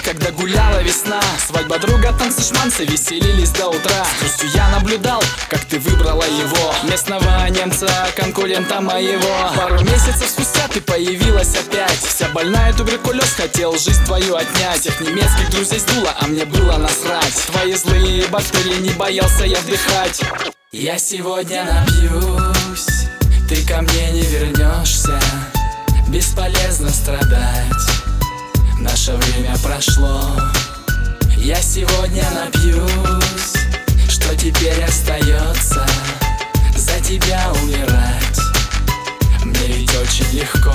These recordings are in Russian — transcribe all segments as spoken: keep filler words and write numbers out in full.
когда гуляла весна. Свадьба друга, танцы, шманцы, веселились до утра. С грустью я наблюдал, как ты выбрала его, местного немца, конкурента моего. Пару месяцев спустя ты появилась опять, вся больная туберкулез, хотел жизнь твою отнять. Всех немецких друзей сдуло, а мне было насрать. Твои злые бактерии не боялся я вдыхать. Я сегодня напьюсь, ты ко мне не вернешься. Бесполезно страдать, наше время прошло. Я сегодня напьюсь, что теперь остается? За тебя умирать мне ведь очень легко.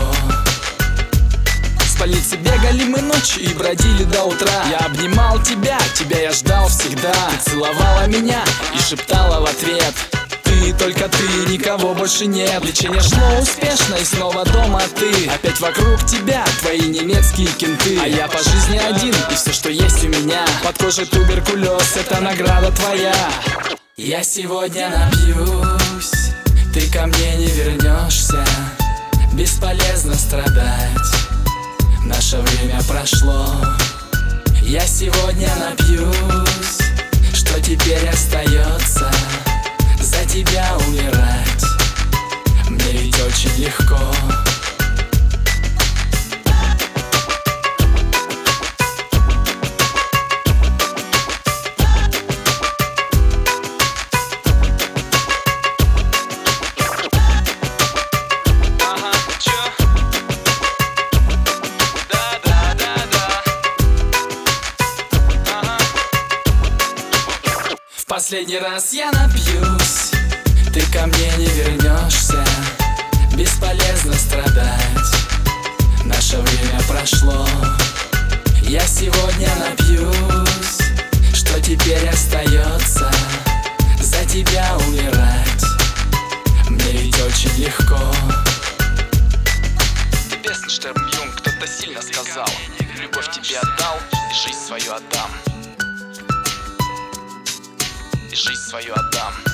С больницы бегали мы ночью и бродили до утра. Я обнимал тебя, тебя я ждал всегда. Ты целовала меня и шептала в ответ: ты, только ты, никого больше нет. Лечение шло успешно и снова дома ты. Опять вокруг тебя твои немецкие кенты. А я по жизни один, и все, что есть у меня, под кожей туберкулез, это награда твоя. Я сегодня напьюсь, ты ко мне не вернешься. Бесполезно страдать, наше время прошло. Я сегодня напьюсь, что теперь остается? За тебя умирать мне ведь очень легко. В последний раз я напьюсь, ты ко мне не вернешься. Бесполезно страдать, наше время прошло. Я сегодня напьюсь, что теперь остается? За тебя умирать мне ведь очень легко. Бессенштерм-Юнг, кто-то сильно сказал: любовь тебе отдал, и жизнь свою отдам. И жизнь свою отдам.